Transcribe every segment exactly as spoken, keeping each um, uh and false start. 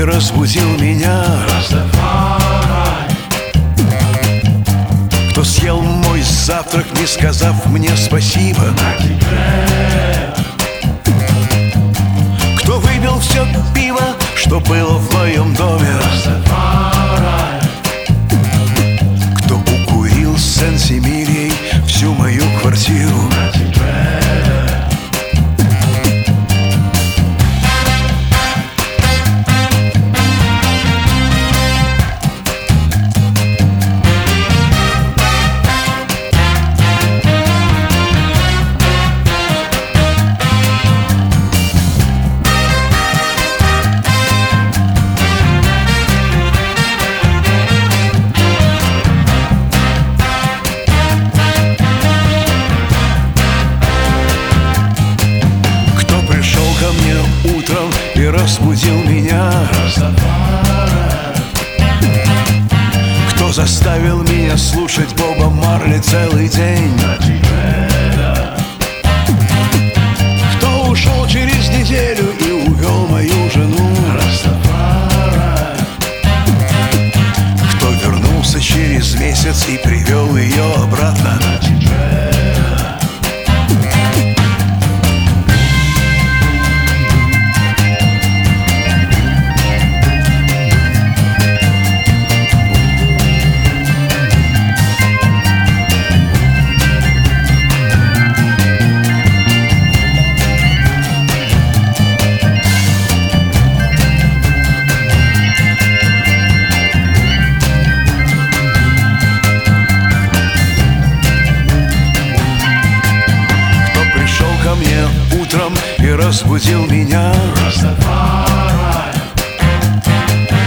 разбудил меня. Кто съел мой завтрак, не сказав мне спасибо. Кто выпил все пиво, что было в моем доме. Кто укурил сенсимилией всю мою квартиру. Утром и разбудил меня. Кто заставил меня слушать Боба Марли целый день. Кто ушел через неделю и увел мою жену. Кто вернулся через месяц и привел ее обратно. Утром и разбудил меня.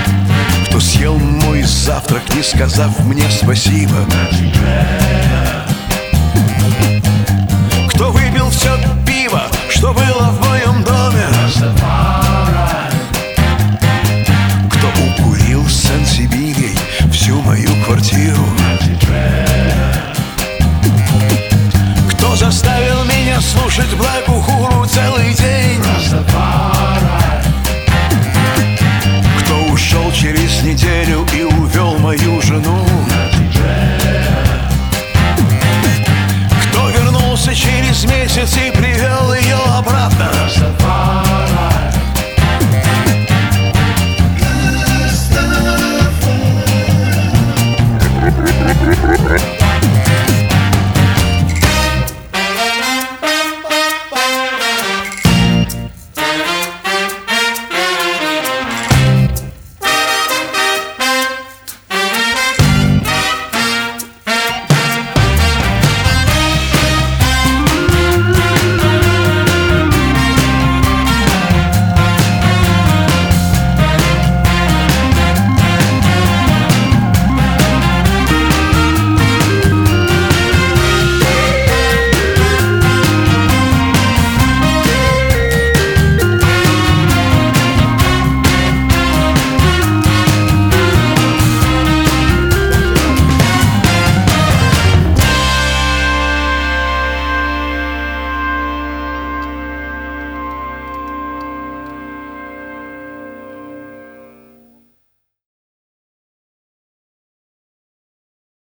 Кто съел мой завтрак, не сказав мне спасибо.